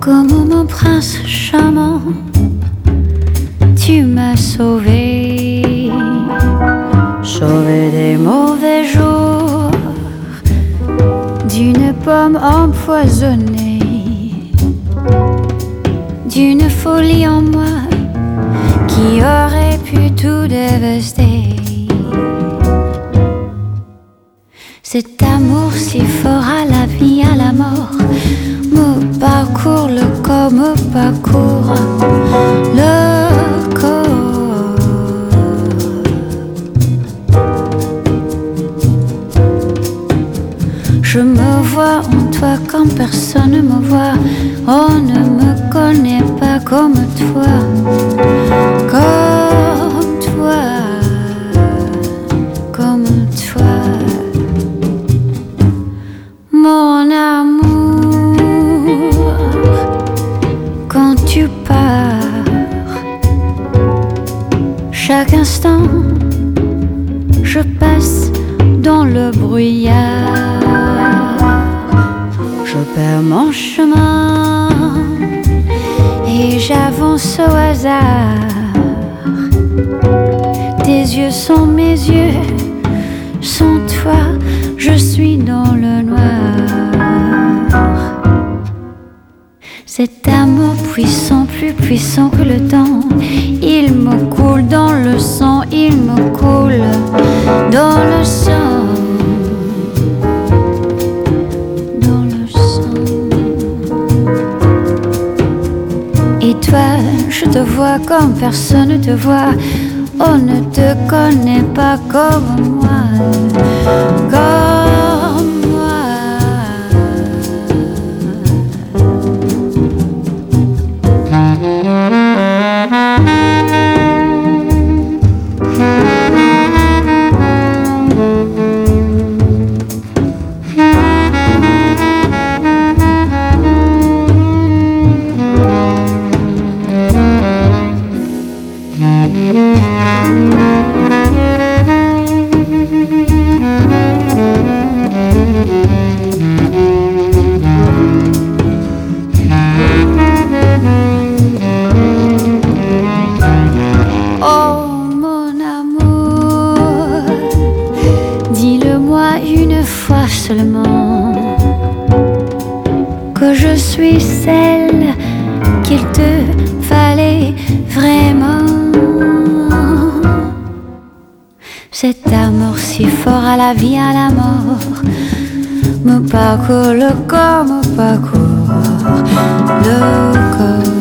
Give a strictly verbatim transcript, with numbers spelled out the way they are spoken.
Comme mon prince charmant, tu m'as sauvé, sauvé des mauvais jours, d'une pomme empoisonnée, d'une folie en moi qui aurait pu tout dévaster. Cet amour si fort à la vie, à la mort, me parcourt le corps, me parcourt le corps. Je me vois en toi comme personne ne me voit. On ne me connaît pas comme toi, comme toi, comme toi. Mon amour, quand tu pars, chaque instant, je passe dans le brouillard. Je perds mon chemin et j'avance au hasard. Tes yeux sont mes yeux, sans toi, je suis dans le noir. Cet amour puissant, plus puissant que le temps, il me coule dans le sang, il me coule dans le sang, dans le sang. Et toi, je te vois comme personne ne te voit. On ne te connaît pas comme moi, comme moi. Seulement que je suis celle qu'il te fallait vraiment. Cet amour si fort à la vie, à la mort, me parcourt le corps, me parcourt le corps.